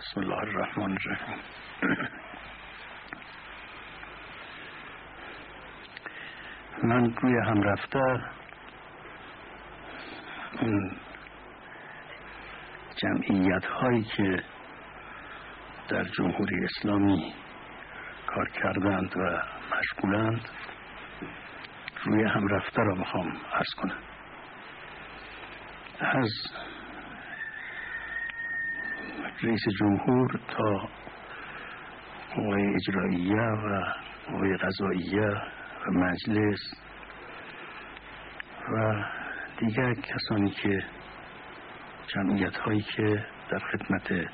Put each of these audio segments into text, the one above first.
بسم الله الرحمن الرحیم. من روی هم رفته این جمعیت هایی که در جمهوری اسلامی کار کردند و مشغولند روی هم رفته را میخوام عرض کنم. از رئیس جمهور تا قوه اجرائیه و قوه قضائیه و مجلس و دیگر کسانی که جمعیت هایی که در خدمت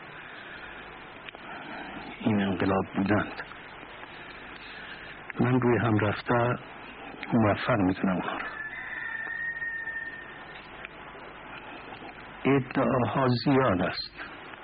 این انقلاب بودند، من روی هم رفته موفق میتونم اونها رو. ادعاها زیاد است.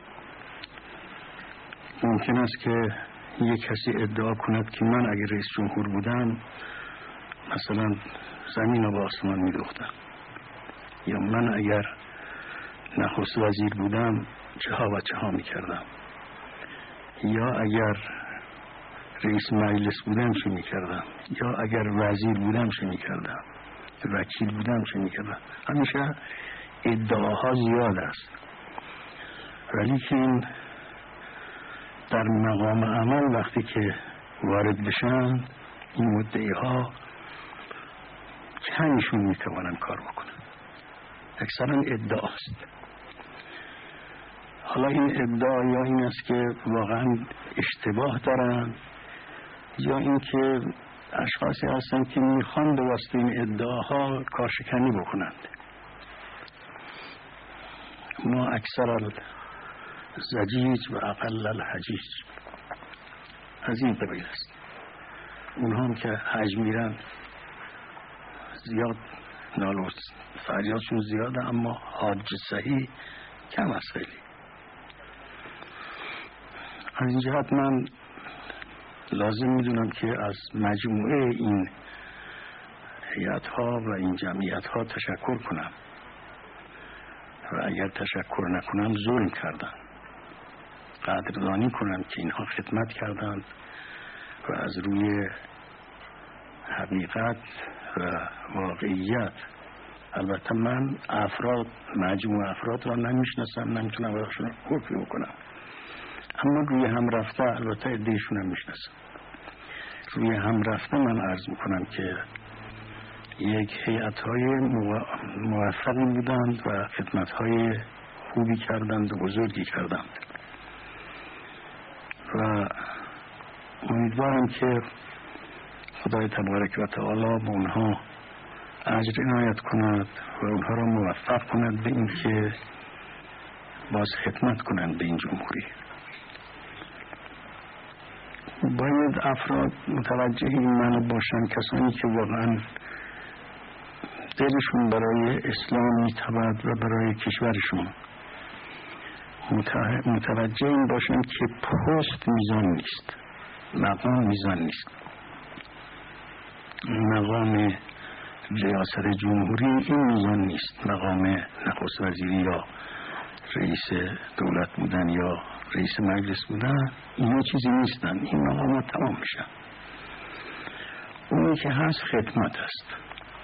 ممکن است که یک کسی ادعا کند که من اگر رئیس جمهور بودم مثلا زمین رو به آسمان می‌دوختم، یا من اگر نخست وزیر بودم چه ها و چه ها می‌کردم، یا اگر رئیس مجلس بودم چه می‌کردم، یا اگر وزیر بودم چه می‌کردم، وکیل بودم چه می‌کردم. همیشه ادعاها زیاد است، ولی که این در مقام عمل وقتی که وارد بشن این مدعی‌ها کمشون میتوانن کار بکنن. اکثرا ادعاست. حالا این ادعا یا این است که واقعا اشتباه دارن، یا این که اشخاصی هستن که میخوان به واسطه این ادعاها کارشکنی بکنند. ما اکثر زجیج و اقل الحجیج از این قبیل است. اونها هم که حج میرن زیاد نالو فریادشون زیاده، اما حاج صحیح کم است خیلی. از این جهت من لازم میدونم که از مجموعه این هیئت ها و این جمعیت ها تشکر کنم و اگر تشکر نکنم ظلم کردم. قدردانی کنم که اینها خدمت کردند و از روی حقیقت و واقعیت. البته من مجموع افراد را نمیشناسم، نمیتونم براشون حکم بکنم، اما روی هم رفته البته عده‌شون هم میشناسم. روی هم رفته من عرض میکنم که یک هیئت‌های موفقی بودند و خدمت‌های خوبی کردند و بزرگی کردند و امیدوارم که خدای تبارک و تعالی به اونها اجر عنایت کند و اونها را موفق کند به این که باز خدمت کنند به این جمهوری. باید افراد متوجه این معنی باشند، کسانی که واقعا دلشون برای اسلام میتابد و برای کشورشون، متوجه این باشند که پست میزان نیست، مقام میزان نیست. مقام ریاست جمهوری این میزان نیست، مقام نخست وزیری یا رئیس دولت بودن یا رئیس مجلس بودن اینا چیزی نیستن. این مقامات تمام میشن. اونی که هست خدمت است.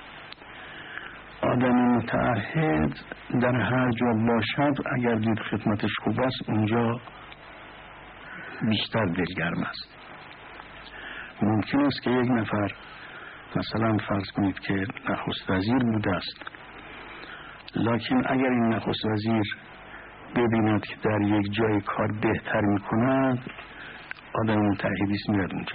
آدم متعهد در هر جا باشد اگر دید خدمتش خوب است اونجا بیشتر دلگرم است. ممکن است که یک نفر مثلا فرض کنید که نخست وزیر بوده است، لکن اگر این نخست وزیر ببیند که در یک جای کار بهتر میکند آدم متعهدیست میاد اونجا.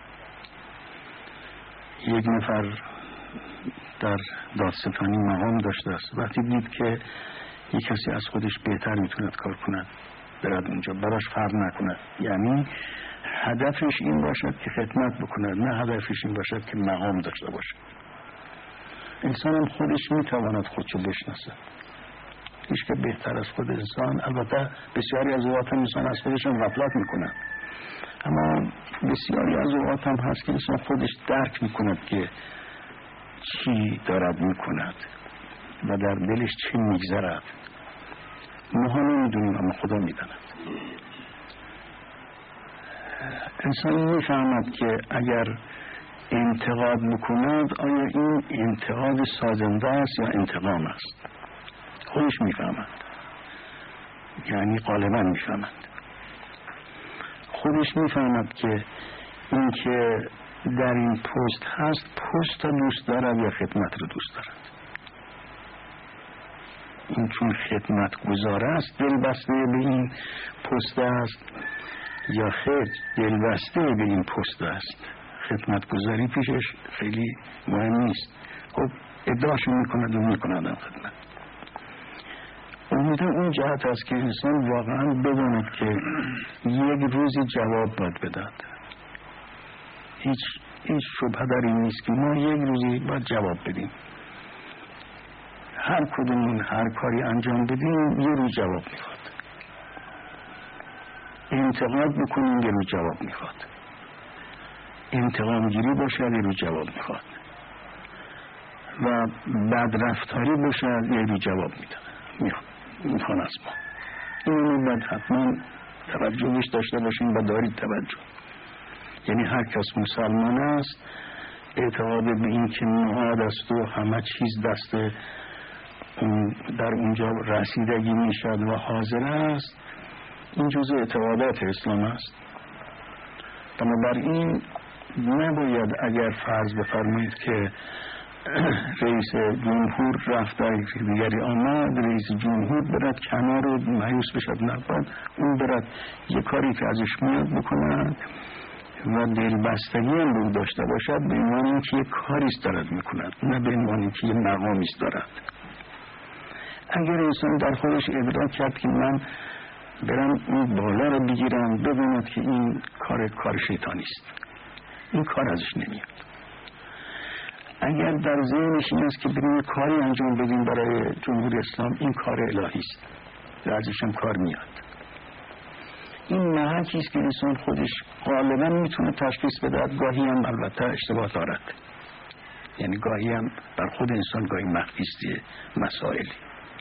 یک نفر در دادستانی مقام داشته است، وقتی دید که یک کسی از خودش بهتر میتوند کار کند برد اونجا، براش فرق نکند. یعنی هدفش این باشد که خدمت بکند، نه هدفش این باشد که مقام داشته باشد. انسان هم خودش میتواند خودشو بشناسه. هیچ که بهتر از خود انسان، البته بسیاری از اوقات انسان از خودشون غفلت میکنن، اما بسیاری از اوقات هم هست که انسان خودش درک میکند که چی دارد میکند و در دلش چی میگذرد. ما ها نمیدونیم اما خدا میداند. انسان میفهمد که اگر انتقاد بکند آیا این انتقاد سازنده است یا انتقام است. خودش میفهمد، یعنی غالبا میفهمد. خودش میفهمد که این که در این پست هست پست را دوست دارد یا خدمت را دوست دارد. این چون خدمت گزار است دلبسته به این پست است یا خیر دلبسته به این پست است. خدمت گزاری پیشش خیلی مهم نیست. خب ادعاشو میکند و میکندم خدمت. امیده اون جهت است که انسان واقعا بداند که یک روزی جواب باید بداد. هیچ شبهه در این نیست که ما یک روزی باید جواب بدیم. هر کدومون هر کاری انجام بدیم یه روز جواب میخواد. انتقاد بکنیم یه روز جواب میخواد. انتقام گیری باشه یه روز جواب میخواد. و بدرفتاری باشه یه روز جواب میخواد از ما. اینو باید حتما توجهش داشته باشیم و دارید توجه. یعنی هر کس مسلمان است اعتقاد به این که معاد است و همه چیز دست در اونجا رسیدگی میشد و حاضر است، این جزء اعتقادات اسلام است. بنابراین نباید اگر فرض بفرمایید که رئیس جمهور رفت در دیگری آمد رئیس جمهور برد کنار و مایوس بشد، نباید اون برد یک کاری که ازش میاد بکنند و دلبستگی هم رو داشته باشد به عنوان اینکه یک کاریست دارد میکند، نه به عنوان اینکه یک مقامیست دارد. اگر انسان در خودش ادراک کرد که من برم این بالا رو بگیرم، بداند که این کار شیطانی است، این کار ازش نمیاد. اگر در ذهنش این است که بریم کاری انجام بدیم برای جمهوری اسلام، این کار الهی است و ازش هم کار میاد. این محکی است که انسان خودش غالبا میتونه تشخیص بده، گاهی هم البته اشتباه دارد، یعنی گاهی هم بر خود انسان گاهی مخفی است مسائلی.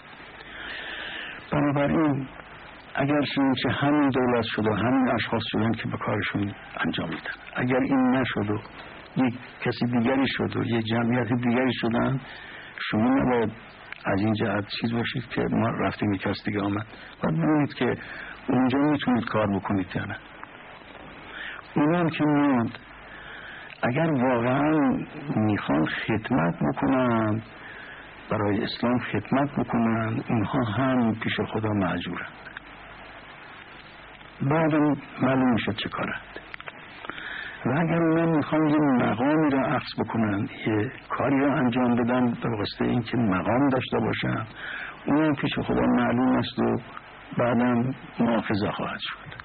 بنابراین اگر چه همین دولت شد و همین اشخاص شدن که به کارشون انجام میدن، اگر این نشد و یک کسی دیگری شد و یک جمعیت دیگری شدن، شما نباید از این جهت چیز باشید که ما رفتیم یک کس دیگه آمد. باید ببینید که اونجا میتونید کار بکنید یا نه. اونم که میاد اگر واقعا میخوان خدمت بکنن، برای اسلام خدمت بکنن، اونها هم پیش خدا معذورند. بعدم معلوم میشه چه کارند. و اگر اونها میخوان یه مقامی را اخذ بکنن، یه کاری را انجام بدن به واسطه اینکه مقام داشته باشن، اونم پیش خدا معلوم است و بعدم مؤاخذه خواهد شد.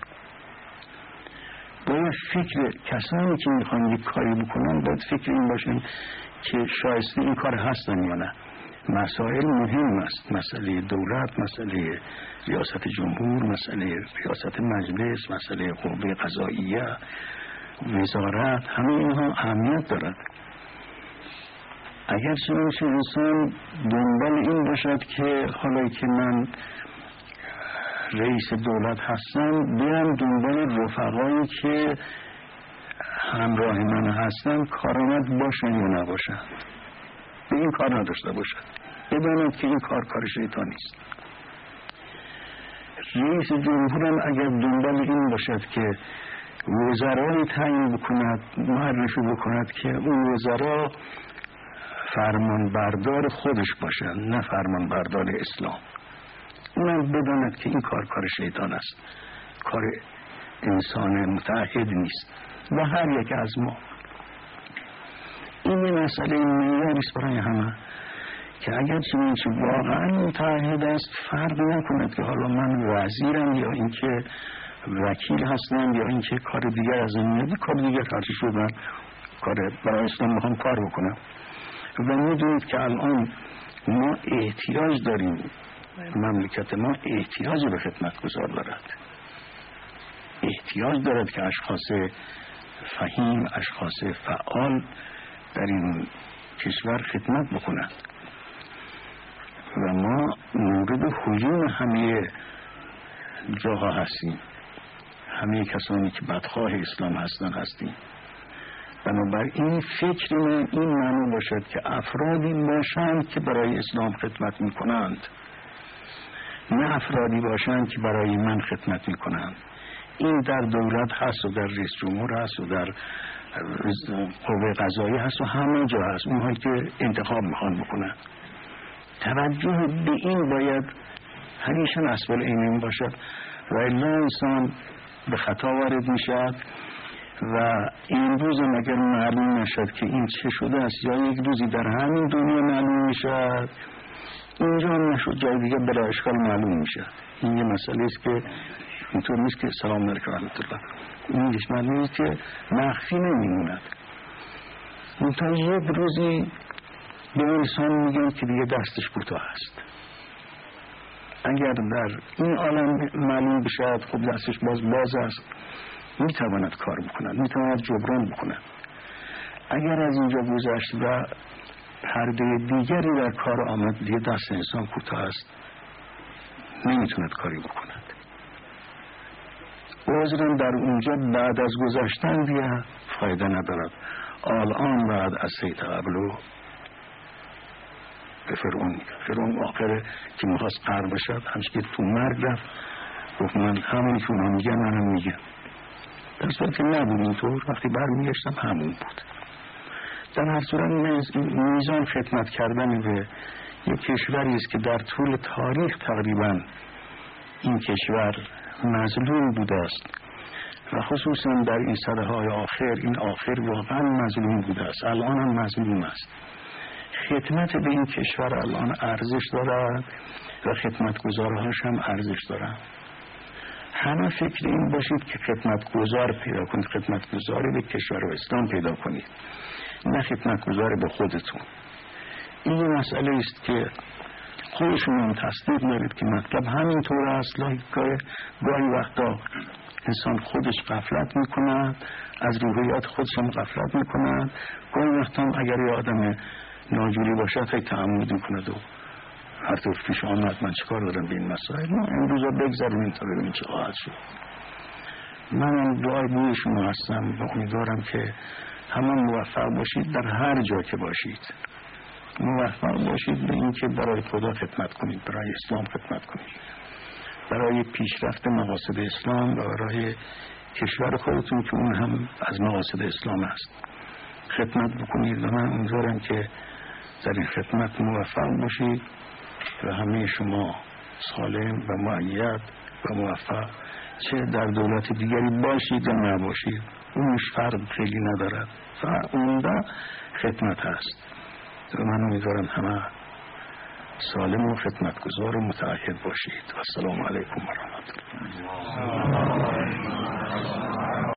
باید فکر کسانی که میخوان یک کاری بکنن باید فکر این باشن که شایسته این کار هستن یا نه. مسائل مهم است، مسئله دولت، مسئله ریاست جمهور، مسئله ریاست مجلس، مسئله قوه قضاییه، وزارت، همه اینها اهمیت دارد. اگر چنانچه انسان دنبال این باشد که حالا که من رئیس دولت هستم برم دنبال رفقایی که همراه من هستن کارآمد باشن یا نباشن، به این کار نداشته باشد، بداند که این کار شیطانی است. رئیس جمهورم اگر دنبال این باشد که وزرایی تعیین بکند، معرفی بکند که اون وزرا فرمان بردار خودش باشند نه فرمان بردار اسلام، اونم بداند که این کار شیطان است، کار انسان متعهد نیست. و هر یک از ما این مسئله معیاری است برای همه که اگر چنانچه واقعا متعهد است فرق نکند که حالا من وزیرم یا اینکه وکیل هستم یا اینکه کار دیگر از این میاد، کار دیگر هرچی شدن کار برای اسلام میخوام کار بکنم. و میدونید که الان ما احتیاج داریم، مملکت ما احتیاج به خدمتگزار دارد، احتیاج دارد که اشخاص فهیم، اشخاص فعال در این کشور خدمت بکنند. و ما مورد هجوم همه جاها هستیم، همه کسانی که بدخواه اسلام هستیم. بنابراین فکر من این معنی باشد که افرادی باشند که برای اسلام خدمت میکنند، نه افرادی باشند که برای من خدمت میکنند. این در دولت هست و در رئیس جمهور هست و در قوه قضاییه هست و همه جا هست، اونهایی که انتخاب میخوان بکنند. توجه به این باید همیشه نسبل این باشد و الا انسان به خطا وارد میشد و این روز اگر معلوم نشد که این چه شده است یا یک روزی در همین دنیا معلوم میشد، اینجا نشد جای دیگه بلا اشکال معلوم میشه. این یه مسئله است که اینطور نیست که سلام علیکم و رحمت الله، این دشمنی نیست که مخفی نمیموند. منتها یک روزی به انسان میگن که دیگه دستش کوتاه است. اگر در این عالم معلوم بشد خب دستش باز است، میتواند کار بکند، میتواند جبران بکند. اگر از اینجا گذشت و پرده دیگری در کار آمد، دیگه دست انسان کوتاه است، نمیتواند کاری بکند. عذرا در اونجا بعد از گذشتن دیگه فایده ندارد. الان بعد از سیت قبلو به فرعون آخره که میخواست قهر بشد، همش که تو مرگ رفت گفت من همونی که اونا میگن منم میگم، در صورت که نبود اینطور. وقتی برمیگشتم همون بود. در هر صورت میزان خدمت کردن به یک کشوری است که در طول تاریخ تقریبا این کشور مظلوم بوده است و خصوصا در این سده‌های آخر، این آخر واقعا مظلوم بوده است، الان هم مظلوم است. خدمت به این کشور الان ارزش دارد و خدمتگزارهاش هم ارزش دارد. همه فکر این باشید که خدمتگزار پیدا کنید، خدمتگزاری به کشور و اسلام پیدا کنید، نه خدمتگزار به خودتون. این مسئله است که خودشون هم تصدیق دارید که مطلب همینطور است. گاهی وقتا انسان خودش غفلت میکند، از روحیات خودش هم غفلت میکند. گاهی وقتا اگر یه آدم ناجوری باشد خیلی تعمد میکند و هر طور پیش آمد من چکار دارم به این مسائل. ما امروزا بگذاریم تا ببینیم چه خواهد شد. من دعای بوی شما هستم و امیدوارم که همه موفق باشید، در هر جا که باشید موفق باشید به این که برای خدا خدمت کنید، برای اسلام خدمت کنید، برای پیشرفت مقاصد اسلام و برای کشور خودتون که اون هم از مقاصد اسلام است خدمت بکنید. و من امیدوارم که در این خدمت موفق باشید و همه شما سالم و مؤید و موفق، چه در دولت دیگری باشید و نباشید، اونش فرق خیلی ندارد و اونجا خدمت هست. و من امیدوارم همه سالم و خدمتگزار و متعهد باشید. و السلام علیکم و رحمت الله.